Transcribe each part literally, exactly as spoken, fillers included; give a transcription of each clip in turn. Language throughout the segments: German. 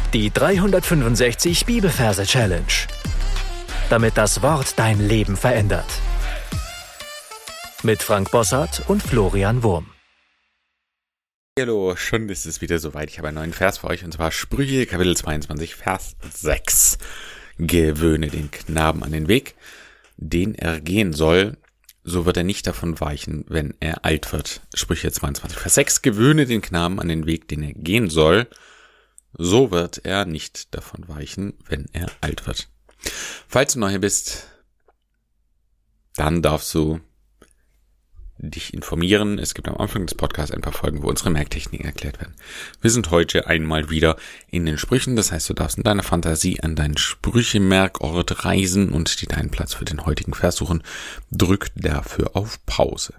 Die dreihundertfünfundsechzig Bibelverse Challenge. Damit das Wort dein Leben verändert. Mit Frank Bossart und Florian Wurm. Hallo, schon ist es wieder soweit. Ich habe einen neuen Vers für euch, und zwar Sprüche, Kapitel zweiundzwanzig, Vers sechs. Gewöhne den Knaben an den Weg, den er gehen soll, so wird er nicht davon weichen, wenn er alt wird. Sprüche zweiundzwanzig, Vers sechs. Gewöhne den Knaben an den Weg, den er gehen soll, so wird er nicht davon weichen, wenn er alt wird. Falls du neu bist, dann darfst du dich informieren. Es gibt am Anfang des Podcasts ein paar Folgen, wo unsere Merktechniken erklärt werden. Wir sind heute einmal wieder in den Sprüchen. Das heißt, du darfst in deiner Fantasie an deinen Sprüchemerkort reisen und dir deinen Platz für den heutigen Vers suchen. Drück dafür auf Pause.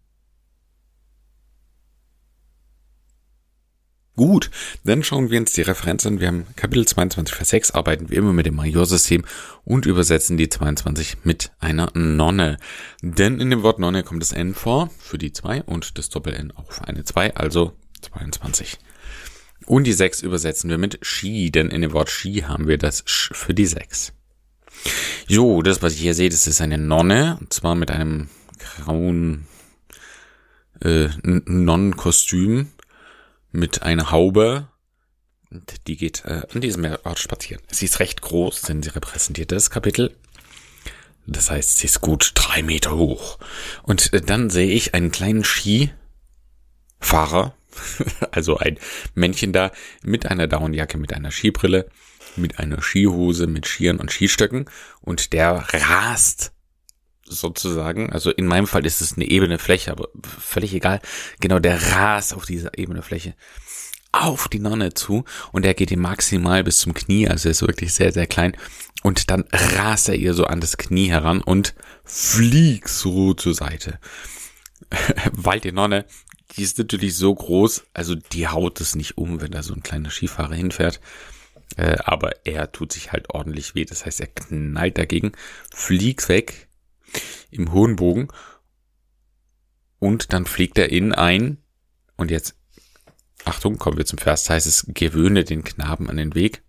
Gut, dann schauen wir uns die Referenz an. Wir haben Kapitel zweiundzwanzig, Vers sechs, arbeiten wir immer mit dem Majorsystem und übersetzen die zweiundzwanzig mit einer Nonne. Denn in dem Wort Nonne kommt das N vor für die zwei und das Doppel-N auch für eine zwei, also zweiundzwanzig. Und die sechs übersetzen wir mit Ski, denn in dem Wort Ski haben wir das Sch für die sechs. Jo, das, was ich hier sehe, das ist eine Nonne, und zwar mit einem grauen äh, Nonnenkostüm. Mit einer Haube, und die geht äh, an diesem Ort spazieren. Sie ist recht groß, denn sie repräsentiert das Kapitel. Das heißt, sie ist gut drei Meter hoch. Und äh, dann sehe ich einen kleinen Skifahrer, also ein Männchen da, mit einer Daunenjacke, mit einer Skibrille, mit einer Skihose, mit Skiern und Skistöcken. Und der rast sozusagen, also in meinem Fall ist es eine ebene Fläche, aber völlig egal, genau, der rast auf dieser ebene Fläche auf die Nonne zu und er geht ihm maximal bis zum Knie, also er ist wirklich sehr, sehr klein, und dann rast er ihr so an das Knie heran und fliegt so zur Seite. Weil die Nonne, die ist natürlich so groß, also die haut es nicht um, wenn da so ein kleiner Skifahrer hinfährt, äh, aber er tut sich halt ordentlich weh, das heißt, er knallt dagegen, fliegt weg, im hohen Bogen, und dann fliegt er in ein, und jetzt, Achtung, kommen wir zum Vers, das heißt es, gewöhne den Knaben an den Weg.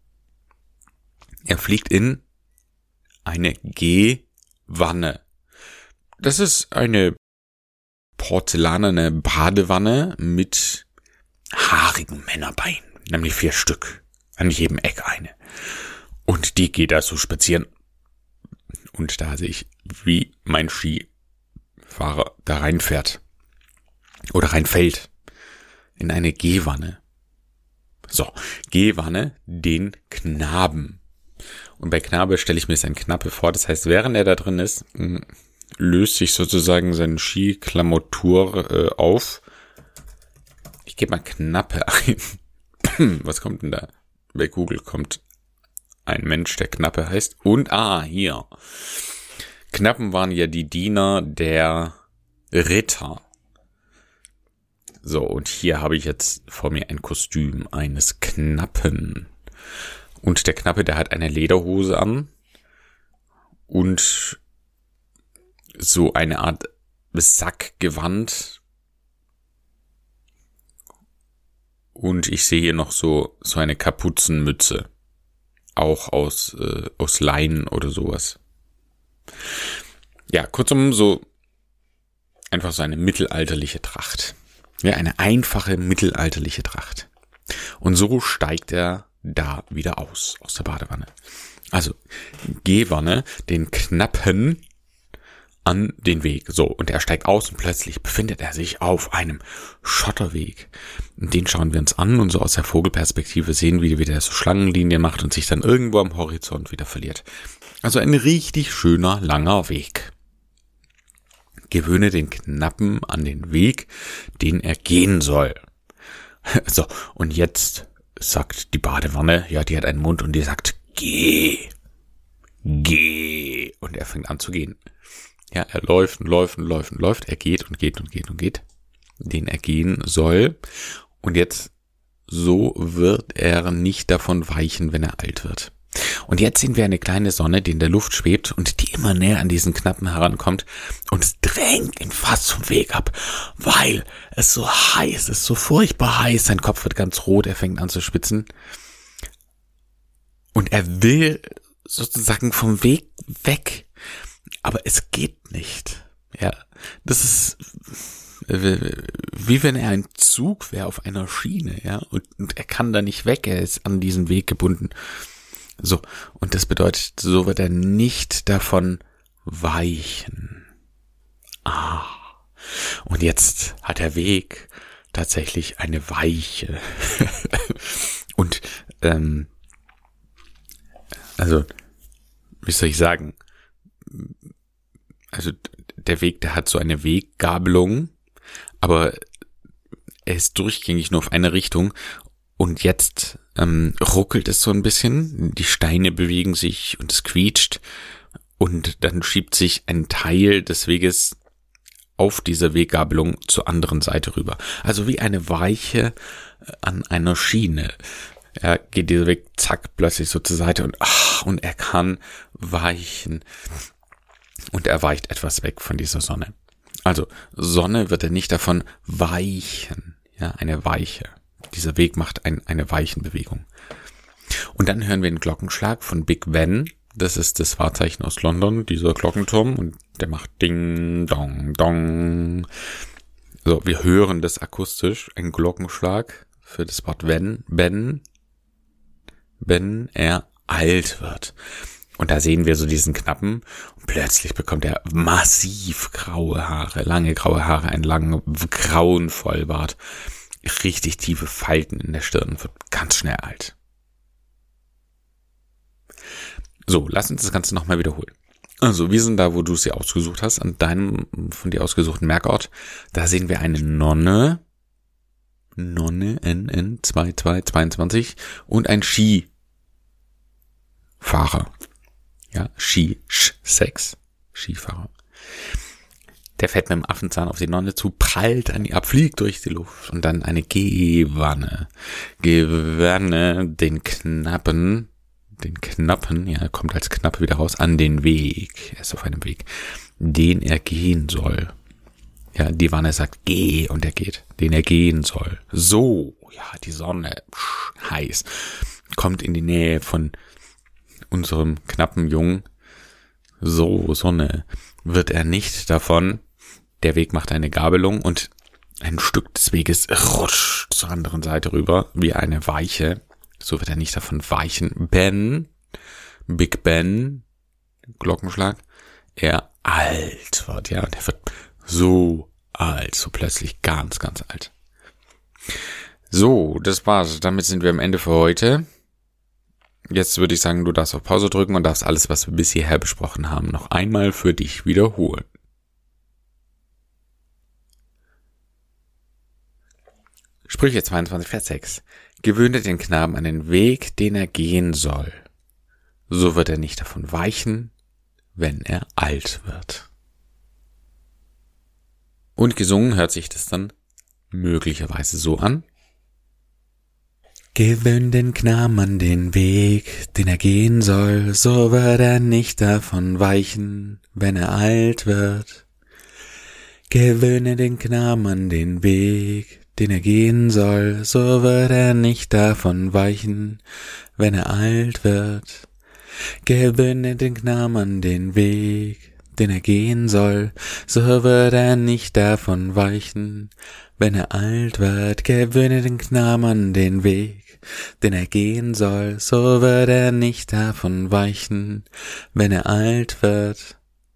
Er fliegt in eine Gehwanne. Das ist eine porzellanene Badewanne mit haarigen Männerbeinen, nämlich vier Stück, an jedem Eck eine. Und die geht da so spazieren. Und da sehe ich, wie mein Skifahrer da reinfährt. Oder reinfällt. In eine Gehwanne. So, Gehwanne, den Knaben. Und bei Knabe stelle ich mir jetzt ein Knappe vor. Das heißt, während er da drin ist, löst sich sozusagen sein Skiklamottur äh, auf. Ich gebe mal Knappe ein. Was kommt denn da? Bei Google kommt ein Mensch, der Knappe heißt. Und, ah, hier. Knappen waren ja die Diener der Ritter. So, und hier habe ich jetzt vor mir ein Kostüm eines Knappen. Und der Knappe, der hat eine Lederhose an. Und so eine Art Sackgewand. Und ich sehe hier noch so, so eine Kapuzenmütze. Auch aus, äh, aus Leinen oder sowas. Ja, kurzum, so einfach so eine mittelalterliche Tracht. Ja, eine einfache mittelalterliche Tracht. Und so steigt er da wieder aus, aus der Badewanne. Also, Gehwanne, den Knappen an den Weg. So, und er steigt aus und plötzlich befindet er sich auf einem Schotterweg. Und den schauen wir uns an und so aus der Vogelperspektive sehen wir, wie der so Schlangenlinien macht und sich dann irgendwo am Horizont wieder verliert. Also ein richtig schöner, langer Weg. Gewöhne den Knappen an den Weg, den er gehen soll. So, und jetzt sagt die Badewanne, ja, die hat einen Mund und die sagt, geh, geh. Und er fängt an zu gehen. Ja, er läuft und läuft und läuft und läuft. Er geht und geht und geht und geht, den er gehen soll. Und jetzt, so wird er nicht davon weichen, wenn er alt wird. Und jetzt sehen wir eine kleine Sonne, die in der Luft schwebt und die immer näher an diesen Knappen herankommt und es drängt ihn fast vom Weg ab, weil es so heiß ist, so furchtbar heiß. Sein Kopf wird ganz rot, er fängt an zu schwitzen. Und er will sozusagen vom Weg weg, aber es geht nicht. Ja, das ist wie wenn er ein Zug wäre auf einer Schiene, ja, und, und er kann da nicht weg, er ist an diesen Weg gebunden. So, und das bedeutet, so wird er nicht davon weichen. Ah, und jetzt hat der Weg tatsächlich eine Weiche. Und, ähm, also, wie soll ich sagen, also der Weg, der hat so eine Weggabelung, aber er ist durchgängig nur auf eine Richtung und jetzt ähm, ruckelt es so ein bisschen, die Steine bewegen sich und es quietscht und dann schiebt sich ein Teil des Weges auf dieser Weggabelung zur anderen Seite rüber. Also wie eine Weiche an einer Schiene. Er geht dieser Weg, zack, plötzlich so zur Seite und ach, und er kann weichen. Und er weicht etwas weg von dieser Sonne. Also Sonne wird er nicht davon weichen. Ja, eine Weiche. Dieser Weg macht ein, eine Weichenbewegung. Und dann hören wir einen Glockenschlag von Big Ben. Das ist das Wahrzeichen aus London, dieser Glockenturm. Und der macht Ding, Dong, Dong. So, wir hören das akustisch. Ein Glockenschlag für das Wort wenn, Ben. Wenn er alt wird. Und da sehen wir so diesen Knappen und plötzlich bekommt er massiv graue Haare, lange graue Haare, einen langen grauen Vollbart, richtig tiefe Falten in der Stirn und wird ganz schnell alt. So, lass uns das Ganze nochmal wiederholen. Also, wir sind da, wo du es dir ausgesucht hast, an deinem von dir ausgesuchten Merkort. Da sehen wir eine Nonne, Nonne, N N zwei zwei zweiundzwanzig und ein Skifahrer. Ja, Ski, Sch, Sex, Skifahrer. Der fährt mit dem Affenzahn auf die Nonne zu, prallt an ihr ab, fliegt durch die Luft und dann eine Gewanne. Gewanne den Knappen, den Knappen, ja, kommt als Knappe wieder raus, an den Weg. Er ist auf einem Weg, den er gehen soll. Ja, die Wanne sagt, geh, und er geht, den er gehen soll. So, ja, die Sonne, psch, heiß, kommt in die Nähe von unserem knappen Jungen. So, Sonne, wird er nicht davon. Der Weg macht eine Gabelung und ein Stück des Weges rutscht zur anderen Seite rüber, wie eine Weiche. So wird er nicht davon weichen. Ben, Big Ben, Glockenschlag, er alt wird, ja, und er wird so alt, so plötzlich ganz, ganz alt. So, das war's. Damit sind wir am Ende für heute. Jetzt würde ich sagen, du darfst auf Pause drücken und darfst alles, was wir bis hierher besprochen haben, noch einmal für dich wiederholen. Sprüche zweiundzwanzig, Vers sechs. Gewöhne den Knaben an den Weg, den er gehen soll. So wird er nicht davon weichen, wenn er alt wird. Und gesungen hört sich das dann möglicherweise so an. Gewöhn den Knaben an den Weg, den er gehen soll, so wird er nicht davon weichen, wenn er alt wird. Gewöhne den Knaben an den Weg, den er gehen soll, so wird er nicht davon weichen, wenn er alt wird. Gewöhne den Knaben an den Weg, den er gehen soll, so wird er nicht davon weichen, wenn er alt wird. Gewöhne den Knaben an den Weg, den er gehen soll, so wird er nicht davon weichen, wenn er alt wird.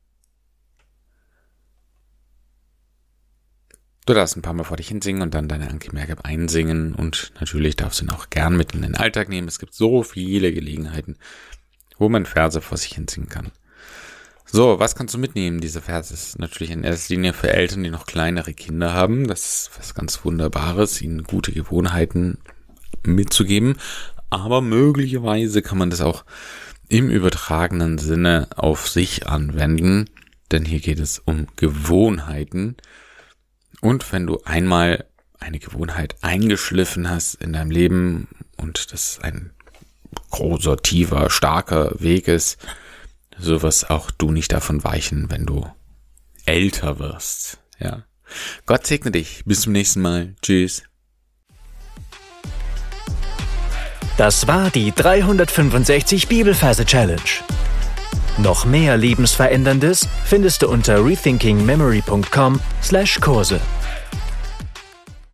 Du darfst ein paar Mal vor dich hinsingen und dann deine Anki Merkab einsingen und natürlich darfst du ihn auch gern mit in den Alltag nehmen. Es gibt so viele Gelegenheiten, wo man Verse vor sich hinsingen kann. So, was kannst du mitnehmen? Diese Verse ist natürlich in erster Linie für Eltern, die noch kleinere Kinder haben. Das ist was ganz Wunderbares, ihnen gute Gewohnheiten mitzugeben. Aber möglicherweise kann man das auch im übertragenen Sinne auf sich anwenden, denn hier geht es um Gewohnheiten. Und wenn du einmal eine Gewohnheit eingeschliffen hast in deinem Leben und das ein großer, tiefer, starker Weg ist, so wirst auch du nicht davon weichen, wenn du älter wirst. Ja. Gott segne dich. Bis zum nächsten Mal. Tschüss. Das war die dreihundertfünfundsechzig Bibelverse Challenge. Noch mehr Lebensveränderndes findest du unter rethinkingmemory punkt com slash Kurse.